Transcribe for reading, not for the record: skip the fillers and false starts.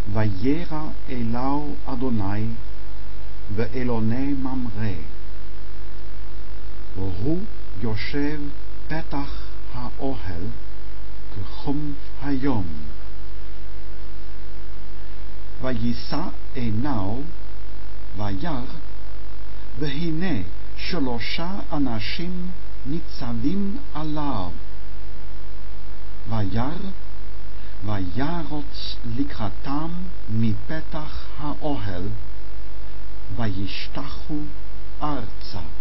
וירא אליו אדוני באלוני ממרא, והוא יושב פתח האוהל כחום היום. ויישא עיניו וירא, והנה 3 אנשים ניצבים עליו. וירא וירוץ לקראתם מפתח האוהל, וישתחו ארצה.